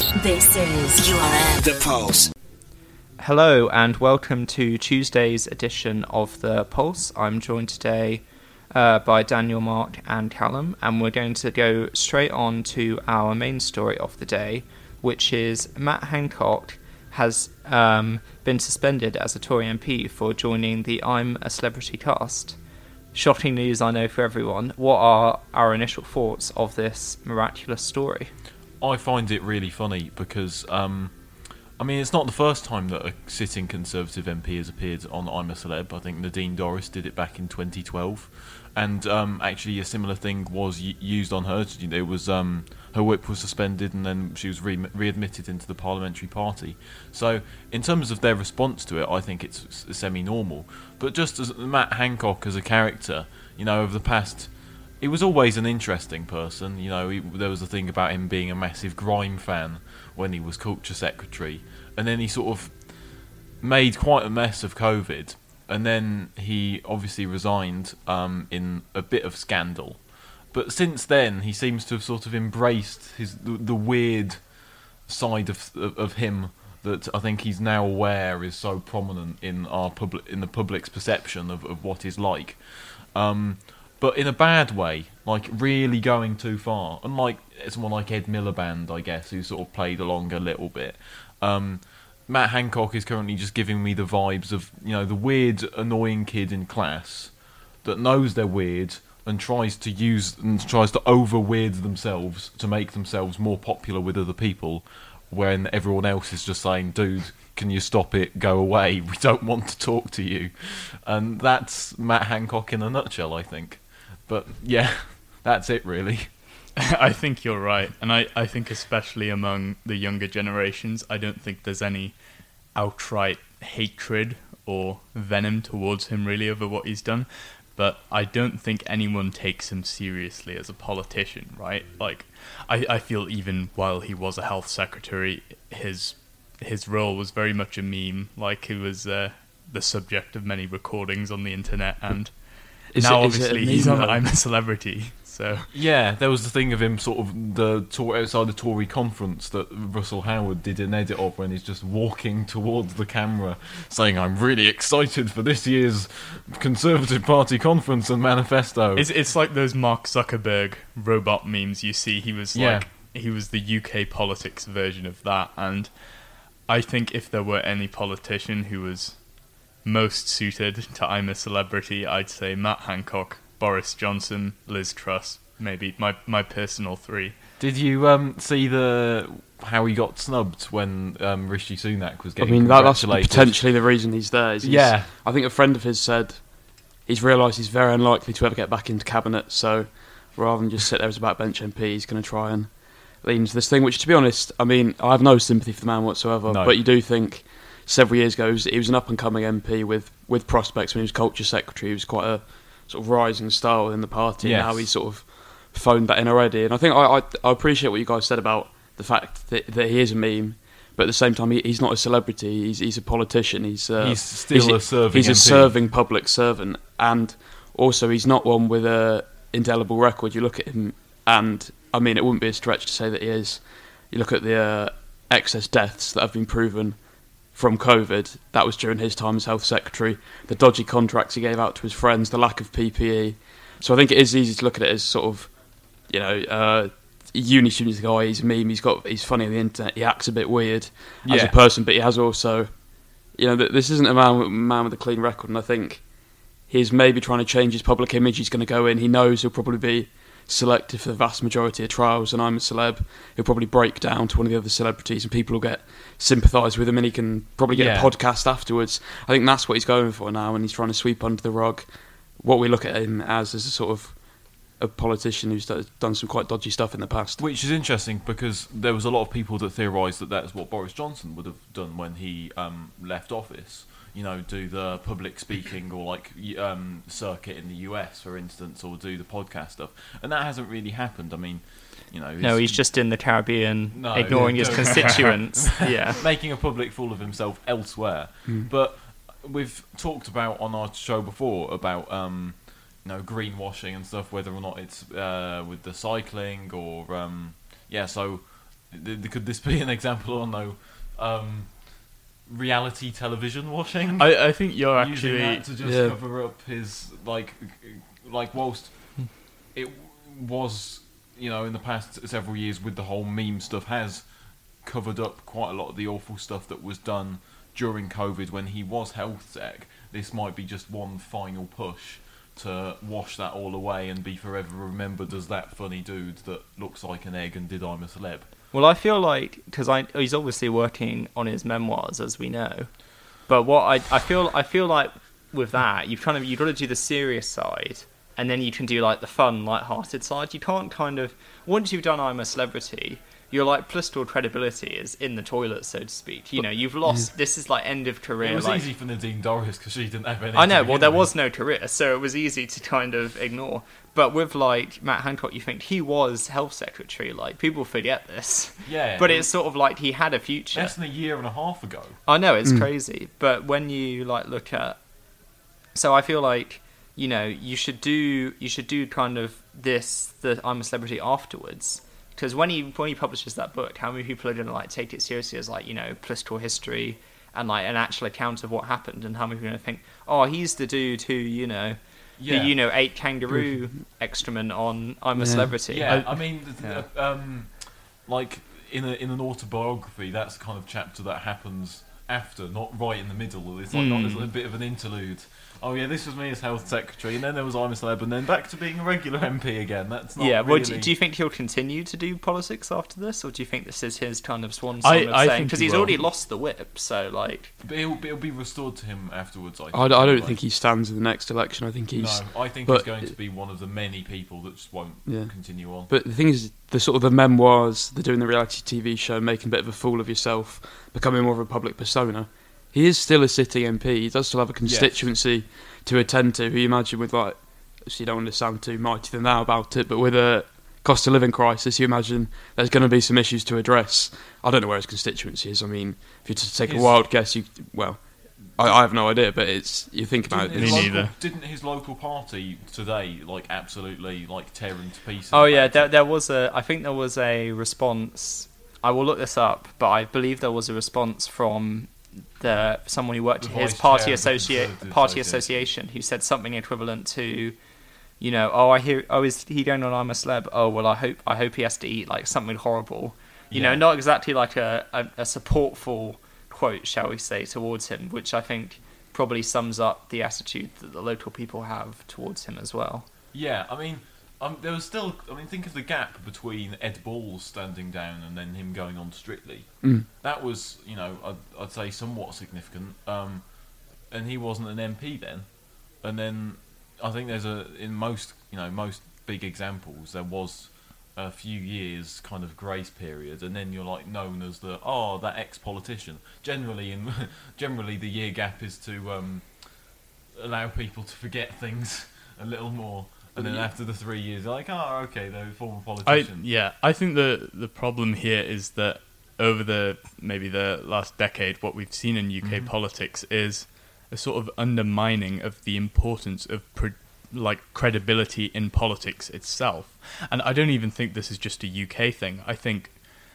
This is URM. The Pulse. Hello and welcome to Tuesday's edition of The Pulse. I'm joined today by Daniel, Mark and Callum, and we're going to go straight on to our main story of the day, which is Matt Hancock has been suspended as a Tory MP for joining the I'm a Celebrity cast. Shocking news, I know, for everyone. What are our initial thoughts of this miraculous story? I find it really funny because, it's not the first time that a sitting Conservative MP has appeared on I'm a Celeb. I think Nadine Dorries did it back in 2012. And actually a similar thing was used on her. It was her whip was suspended and then she was readmitted into the parliamentary party. So in terms of their response to it, I think it's semi-normal. But just as Matt Hancock as a character, over the past... He was always an interesting person. There was a thing about him being a massive grime fan when he was culture secretary. And then he sort of made quite a mess of COVID. And then he obviously resigned in a bit of scandal. But since then, he seems to have sort of embraced the weird side of him that I think he's now aware is so prominent in the public's perception of what he's like. But in a bad way, like really going too far. Unlike someone like Ed Miliband, I guess, who sort of played along a little bit. Matt Hancock is currently just giving me the vibes of, the weird, annoying kid in class that knows they're weird and tries to over-weird themselves to make themselves more popular with other people when everyone else is just saying, dude, can you stop it, go away, we don't want to talk to you. And that's Matt Hancock in a nutshell, I think. But yeah, that's it really. I think you're right, and I think especially among the younger generations, I don't think there's any outright hatred or venom towards him really over what he's done, but I don't think anyone takes him seriously as a politician, right? Like, I feel even while he was a health secretary, his role was very much a meme. Like, he was the subject of many recordings on the internet, and now obviously he's on I'm a Celebrity. So yeah, there was the thing of him sort of outside the Tory conference that Russell Howard did an edit of when he's just walking towards the camera saying, I'm really excited for this year's Conservative Party conference and manifesto. It's like those Mark Zuckerberg robot memes you see. He was he was the UK politics version of that, and I think if there were any politician who was most suited to I'm a Celebrity, I'd say Matt Hancock, Boris Johnson, Liz Truss, maybe my personal three. Did you see how he got snubbed when Rishi Sunak was getting that's congratulated? Potentially the reason he's there. I think a friend of his said he's realised he's very unlikely to ever get back into cabinet, so rather than just sit there as a backbench MP, he's going to try and lean into this thing, which, to be honest, I have no sympathy for the man whatsoever, but you do think several years ago he was an up-and-coming MP with prospects. When he was culture secretary, he was quite a sort of rising star within the party. Yes. And now he's sort of phoned that in already. And I think I appreciate what you guys said about the fact that he is a meme, but at the same time he's not a celebrity. He's a politician. He's still a serving. He's MP. a serving public servant, and also he's not one with a indelible record. You look at him, and it wouldn't be a stretch to say that he is. You look at the excess deaths that have been proven from COVID, that was during his time as health secretary, the dodgy contracts he gave out to his friends, the lack of PPE. So I think it is easy to look at it as sort of, uni student guy, he's a meme, he's funny on the internet, he acts a bit weird as a person, but he has also, this isn't a man with a clean record, and I think he's maybe trying to change his public image. He's going to go in, he knows he'll probably be selected for the vast majority of trials, and I'm a Celeb, he'll probably break down to one of the other celebrities and people will get sympathise with him, and he can probably get a podcast afterwards. I think that's what he's going for now, and he's trying to sweep under the rug what we look at him as a sort of a politician who's done some quite dodgy stuff in the past. Which is interesting because there was a lot of people that theorised that that's what Boris Johnson would have done when he left office. Do the public speaking or circuit in the US, for instance, or do the podcast stuff. And that hasn't really happened. No, he's just in the Caribbean, ignoring his constituents. Making a public fool of himself elsewhere. But we've talked about on our show before about greenwashing and stuff, whether or not it's with the cycling or so could this be an example or no? Reality television washing. I think you're using actually that to just cover up his like whilst it was, you know, in the past several years with the whole meme stuff has covered up quite a lot of the awful stuff that was done during COVID when he was health tech. This might be just one final push to wash that all away and be forever remembered as that funny dude that looks like an egg and did I'm a Celeb. Well, I feel like, because he's obviously working on his memoirs, as we know, but what I feel like with that, you've got to do the serious side, and then you can do like the fun, light-hearted side. You can't once you've done I'm a Celebrity, your like political credibility is in the toilet, so to speak. You know, you've lost. This is like end of career. It was like, easy for Nadine Dorries because she didn't have any. I know. Well, there was no career, so it was easy to kind of ignore. But with like Matt Hancock, you think he was health secretary. Like people forget this. Yeah. But it's sort of like he had a future. Less than a year and a half ago. I know, it's crazy. But when you like look at, so I feel like, you know, you should do kind of the I'm a Celebrity afterwards. Because when he publishes that book, how many people are going to like take it seriously as like, you know, political history and like an actual account of what happened, and how many people are going to think, oh, he's the dude who, you know, who ate kangaroo excrement on I'm a Celebrity. Yeah, I mean, like in an autobiography, that's the kind of chapter that happens after, not right in the middle. It's like not a bit of an interlude. Oh yeah, this was me as health secretary, and then there was I'm a Celeb, and then back to being a regular MP again. That's not Well, really... do you think he'll continue to do politics after this, or do you think this is his kind of swan song of saying, because he's already lost the whip, so like... But it'll be restored to him afterwards, I think. I don't think he stands in the next election. I think he's... No, I think he's going to be one of the many people that just won't continue on. But the thing is, the sort of the memoirs, they're doing the reality TV show, making a bit of a fool of yourself, becoming more of a public persona. He is still a sitting MP. He does still have a constituency to attend to. You imagine with like, so you don't want to sound too mighty than thou about it, but with a cost of living crisis, you imagine there's going to be some issues to address. I don't know where his constituency is. I mean, if you just take a wild guess, I have no idea, but you think about it. Me neither. Didn't his local party today like absolutely like tear him to pieces? Oh yeah, I think there was a response. I will look this up, but I believe there was a response from someone who worked at his party association who said something equivalent to, you know, is he going on I'm a Celeb? Oh well, I hope he has to eat like something horrible. You know, not exactly like a supportful quote, shall we say, towards him, which I think probably sums up the attitude that the local people have towards him as well. Yeah, I mean, there was still... I mean, think of the gap between Ed Balls standing down and then him going on Strictly. That was, you know, I'd say somewhat significant. And he wasn't an MP then. And then I think in most big examples, there was a few years kind of grace period, and then you're like known as that ex-politician. Generally, the year gap is to allow people to forget things a little more. And then after the 3 years, you're like, okay, they're a former politician. I think the problem here is that over maybe the last decade, what we've seen in UK politics is a sort of undermining of the importance of credibility in politics itself. And I don't even think this is just a UK thing. I think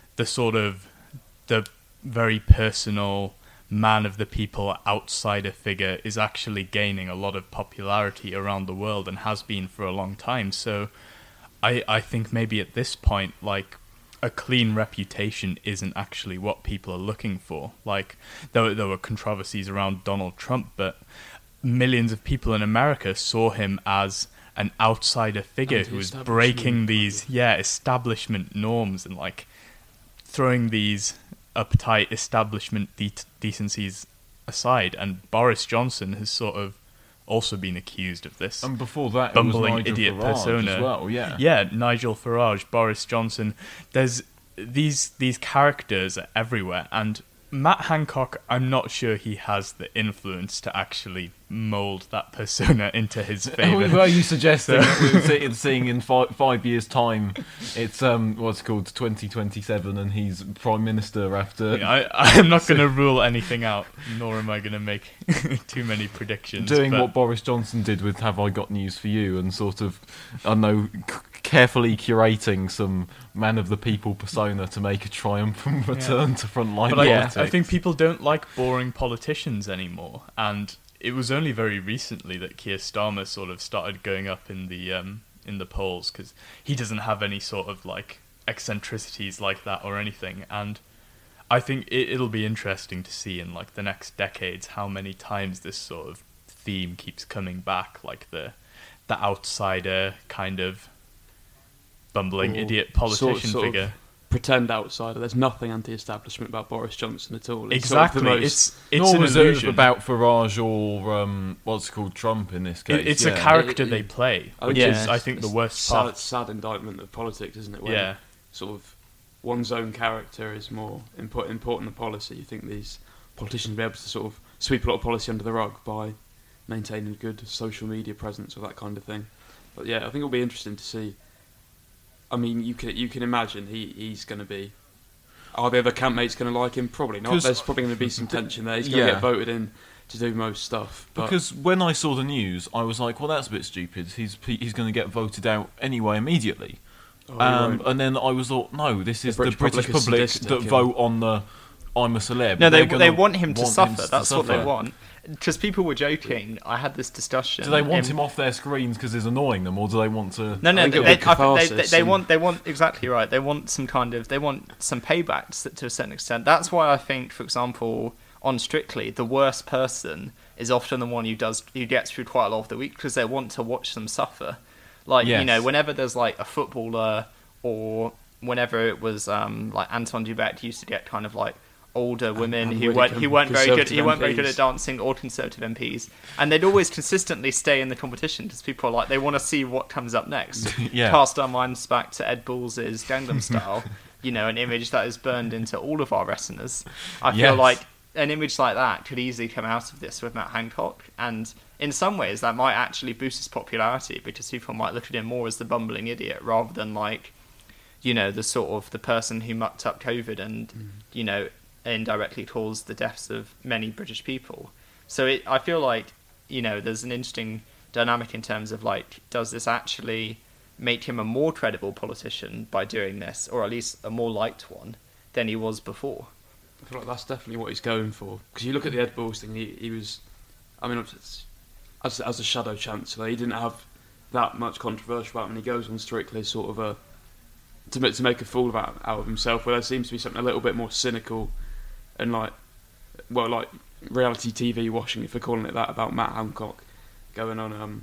the very personal man of the people outsider figure is actually gaining a lot of popularity around the world and has been for a long time. So I think maybe at this point, like, a clean reputation isn't actually what people are looking for. Like, there were controversies around Donald Trump, but millions of people in America saw him as an outsider figure who was breaking these establishment norms and like throwing these uptight establishment decencies aside. And Boris Johnson has sort of also been accused of this. And before that, bumbling it was Nigel idiot Farage persona as well. Yeah, Nigel Farage, Boris Johnson. There's these characters everywhere, and Matt Hancock, I'm not sure he has the influence to actually mould that persona into his favour. Were you suggesting that we're seeing in 5 years' time, it's what's it called, 2027, and he's Prime Minister after... Yeah, I'm not going to rule anything out, nor am I going to make too many predictions. Doing what Boris Johnson did with Have I Got News For You, and sort of, I don't know, carefully curating some man of the people persona to make a triumphant return to frontline politics. I think people don't like boring politicians anymore, and it was only very recently that Keir Starmer sort of started going up in the polls, because he doesn't have any sort of like eccentricities like that or anything, and I think it'll be interesting to see in like the next decades how many times this sort of theme keeps coming back, like the outsider kind of bumbling idiot politician sort figure. Of pretend outsider. There's nothing anti-establishment about Boris Johnson at all. It's Exactly. Sort of it's an illusion. About Farage or what's it called, Trump in this case. It's a character they play, which is, I think, the worst part. Sad indictment of politics, isn't it? When sort of one's own character is more important than policy. You think these politicians will be able to sort of sweep a lot of policy under the rug by maintaining a good social media presence or that kind of thing. But yeah, I think it'll be interesting to see. I mean, you can imagine he's going to be. Are the other campmates going to like him? Probably not. There's probably going to be some tension there. He's going to get voted in to do most stuff. But because when I saw the news, I was like, well, that's a bit stupid. He's going to get voted out anyway immediately. And then I was like, no, this is the British public that vote on the I'm a Celeb. No, they want him to suffer. That's what they want. Because people were joking. I had this discussion. Do they want him off their screens because he's annoying them, or do they want to? No. They want exactly right. They want some payback to a certain extent. That's why I think, for example, on Strictly, the worst person is often the one who gets through quite a lot of the week because they want to watch them suffer. Like whenever there's like a footballer, or whenever it was like Anton Dubek used to get kind of like older women who weren't very good at dancing, or Conservative MPs, and they'd always consistently stay in the competition because people are like, they want to see what comes up next. Cast our minds back to Ed Balls' Gangnam Style, an image that is burned into all of our retinas. I feel like an image like that could easily come out of this with Matt Hancock, and in some ways that might actually boost his popularity because people might look at him more as the bumbling idiot rather than like, the sort of the person who mucked up COVID and indirectly caused the deaths of many British people. So I feel like there's an interesting dynamic in terms of like, does this actually make him a more credible politician by doing this, or at least a more liked one than he was before? I feel like that's definitely what he's going for, because you look at the Ed Balls thing, he was, I mean, as a shadow chancellor, he didn't have that much controversial about him, and he goes on Strictly sort of to make a fool out of himself, where there seems to be something a little bit more cynical and like reality TV washing, if we're calling it that, about Matt Hancock going on I'm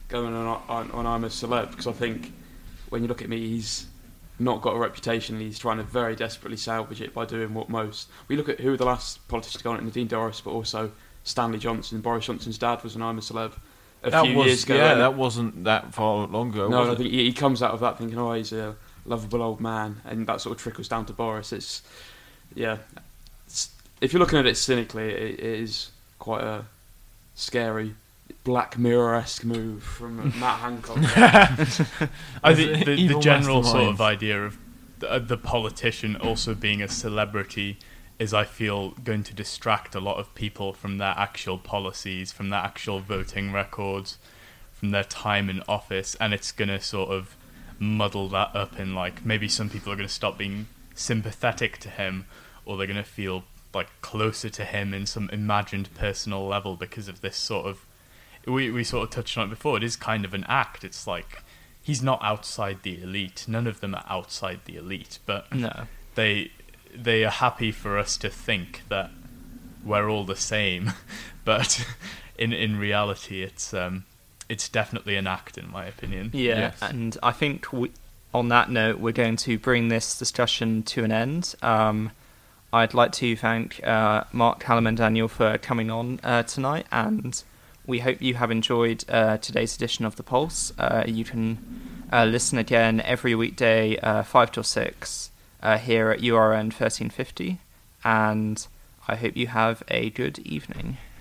a Celeb, because I think when you look at me, he's not got a reputation, and he's trying to very desperately salvage it by doing what most. We look at who the last politicians gone at, Nadine Dorries, but also Stanley Johnson. Boris Johnson's dad was an I'm a Celeb a few years ago. Yeah, that wasn't that far long ago. No, I think he comes out of that thinking, oh, he's a lovable old man, and that sort of trickles down to Boris. If you're looking at it cynically, it is quite a scary Black Mirror-esque move from Matt Hancock. I think the general sort of idea of the politician also being a celebrity is, I feel, going to distract a lot of people from their actual policies, from their actual voting records, from their time in office, and it's going to sort of muddle that up in, like, maybe some people are going to stop being sympathetic to him, or they're going to feel like closer to him in some imagined personal level because of this sort of, we sort of touched on it before, it is kind of an act. It's like, he's not outside the elite, none of them are outside the elite, but no, they are happy for us to think that we're all the same, but in reality it's definitely an act, in my opinion. Yes. And I think on that note, we're going to bring this discussion to an end. I'd like to thank Mark, Callum and Daniel for coming on tonight, and we hope you have enjoyed today's edition of The Pulse. You can listen again every weekday 5 till 6 here at URN 1350, and I hope you have a good evening.